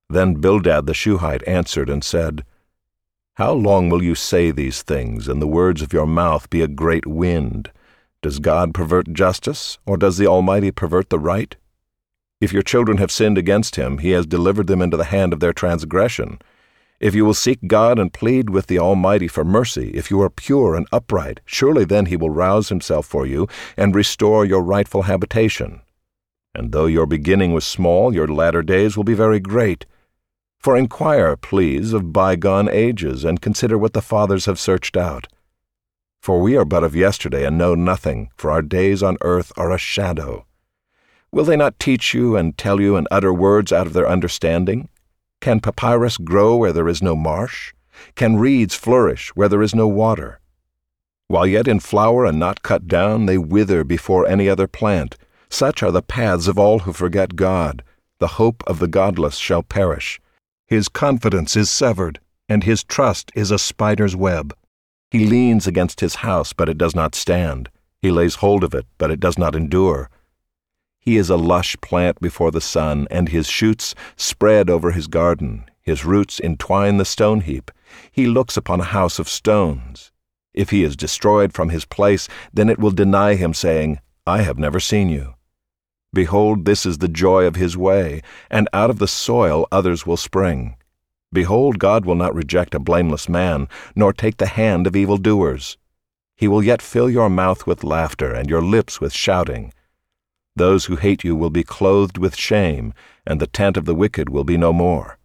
Then Bildad the Shuhite answered and said, How long will you say these things, and the words of your mouth be a great wind? Does God pervert justice, or does the Almighty pervert the right? If your children have sinned against him, he has delivered them into the hand of their transgression. If you will seek God and plead with the Almighty for mercy, if you are pure and upright, surely then he will rouse himself for you and restore your rightful habitation. And though your beginning was small, your latter days will be very great. For inquire, please, of bygone ages, and consider what the fathers have searched out. For we are but of yesterday and know nothing, for our days on earth are a shadow. Will they not teach you and tell you and utter words out of their understanding? Can papyrus grow where there is no marsh? Can reeds flourish where there is no water? While yet in flower and not cut down, they wither before any other plant. Such are the paths of all who forget God. The hope of the godless shall perish. His confidence is severed, and his trust is a spider's web. He leans against his house, but it does not stand. He lays hold of it, but it does not endure. He is a lush plant before the sun, and his shoots spread over his garden. His roots entwine the stone heap. He looks upon a house of stones. If he is destroyed from his place, then it will deny him, saying, I have never seen you. Behold, this is the joy of his way, and out of the soil others will spring. Behold, God will not reject a blameless man, nor take the hand of evildoers. He will yet fill your mouth with laughter, and your lips with shouting. Those who hate you will be clothed with shame, and the tent of the wicked will be no more.